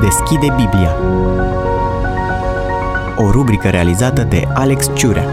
deschide Biblia. O rubrică realizată de Alex Ciurea.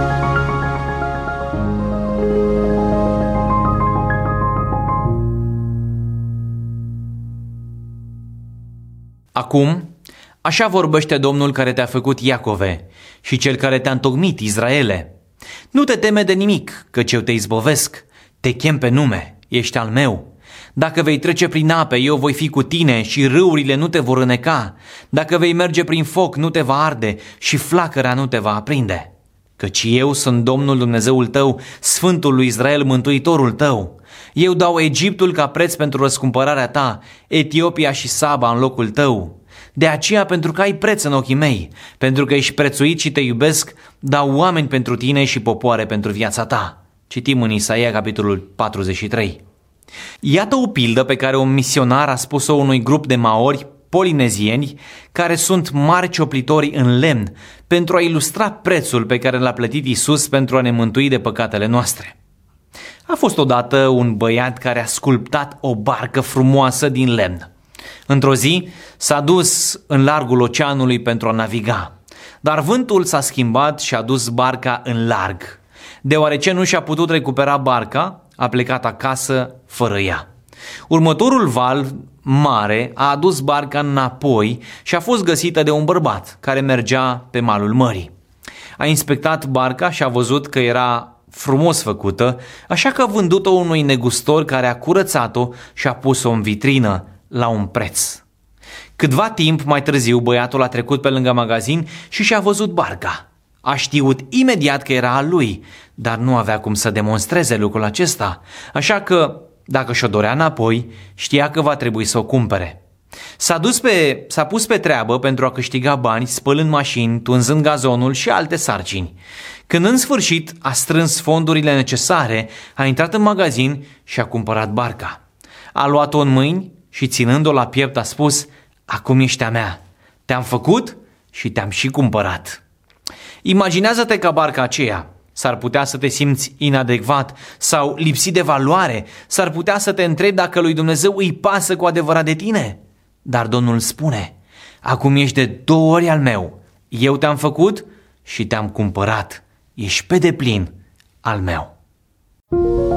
Acum, așa vorbește Domnul care te-a făcut Iacove și Cel care te-a întocmit Israele. Nu te teme de nimic, căci eu te izbăvesc, te chem pe nume, ești al meu. Dacă vei trece prin ape, eu voi fi cu tine și râurile nu te vor îneca. Dacă vei merge prin foc, nu te va arde și flacăra nu te va aprinde. Căci eu sunt Domnul Dumnezeul tău, Sfântul lui Israel, Mântuitorul tău. Eu dau Egiptul ca preț pentru răscumpărarea ta, Etiopia și Saba în locul tău. De aceea, pentru că ai preț în ochii mei, pentru că ești prețuit și te iubesc, dau oameni pentru tine și popoare pentru viața ta. Citim în Isaia, capitolul 43. Iată o pildă pe care un misionar a spus-o unui grup de maori polinezieni care sunt mari cioplitori în lemn pentru a ilustra prețul pe care l-a plătit Iisus pentru a ne mântui de păcatele noastre. A fost odată un băiat care a sculptat o barcă frumoasă din lemn. Într-o zi s-a dus în largul oceanului pentru a naviga, dar vântul s-a schimbat și a dus barca în larg. Deoarece nu și-a putut recupera barca, a plecat acasă fără ea. Următorul val mare a adus barca înapoi și a fost găsită de un bărbat care mergea pe malul mării. A inspectat barca și a văzut că era frumos făcută, așa că a vândut-o unui negustor care a curățat-o și a pus-o în vitrină la un preț. Câtva timp mai târziu, băiatul a trecut pe lângă magazin și și-a văzut barca. A știut imediat că era a lui, dar nu avea cum să demonstreze lucrul acesta, așa că, dacă și-o dorea înapoi, știa că va trebui să o cumpere. S-a pus pe treabă pentru a câștiga bani, spălând mașini, tunzând gazonul și alte sarcini. Când în sfârșit a strâns fondurile necesare, a intrat în magazin și a cumpărat barca. A luat-o în mâini și, ținând-o la piept, a spus: "Acum ești a mea, te-am făcut și te-am și cumpărat." Imaginează-te că barca aceea s-ar putea să te simți inadecvat sau lipsit de valoare, s-ar putea să te întrebi dacă lui Dumnezeu îi pasă cu adevărat de tine. Dar Domnul spune: "Acum ești de 2 ori al meu, eu te-am făcut și te-am cumpărat, ești pe deplin al meu."